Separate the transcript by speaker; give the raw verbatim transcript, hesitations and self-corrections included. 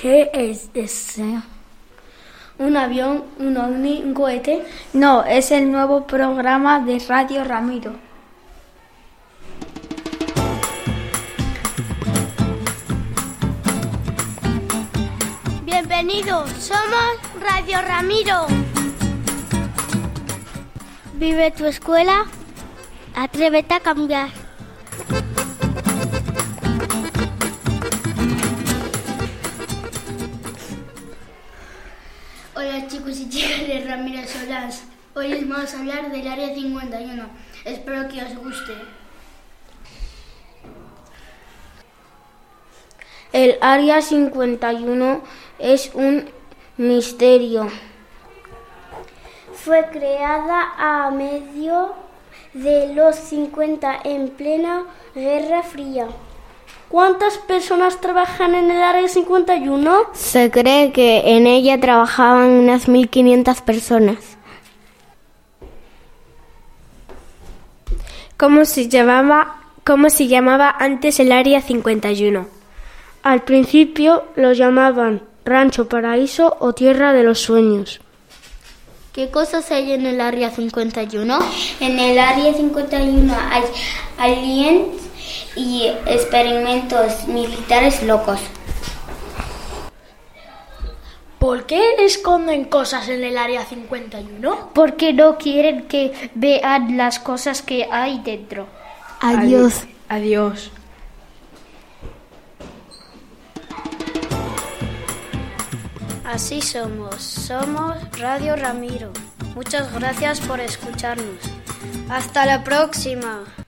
Speaker 1: ¿Qué es ese? ¿Un avión, un ovni, un cohete?
Speaker 2: No, es el nuevo programa de Radio Ramiro.
Speaker 3: Bienvenidos, somos Radio Ramiro. Vive tu escuela, atrévete a cambiar.
Speaker 4: Hola chicos y chicas de Ramiro Solans. Hoy les vamos a hablar del Área cincuenta y uno. Espero que os guste.
Speaker 5: El Área cincuenta y uno es un misterio.
Speaker 6: Fue creada a medio de los cincuenta en plena Guerra Fría.
Speaker 1: ¿Cuántas personas trabajan en el Área cincuenta y uno?
Speaker 7: Se cree que en ella trabajaban unas mil quinientas personas.
Speaker 8: ¿Cómo se llamaba, cómo se llamaba antes el Área cincuenta y uno?
Speaker 5: Al principio lo llamaban Rancho Paraíso o Tierra de los Sueños.
Speaker 4: ¿Qué cosas hay en el Área cincuenta y uno?
Speaker 6: En el Área cincuenta y uno hay aliens y experimentos militares locos.
Speaker 1: ¿Por qué esconden cosas en el Área cincuenta y uno?
Speaker 2: Porque no quieren que vean las cosas que hay dentro.
Speaker 7: Adiós.
Speaker 8: Adiós.
Speaker 3: Así somos, somos Radio Ramiro. Muchas gracias por escucharnos. Hasta la próxima.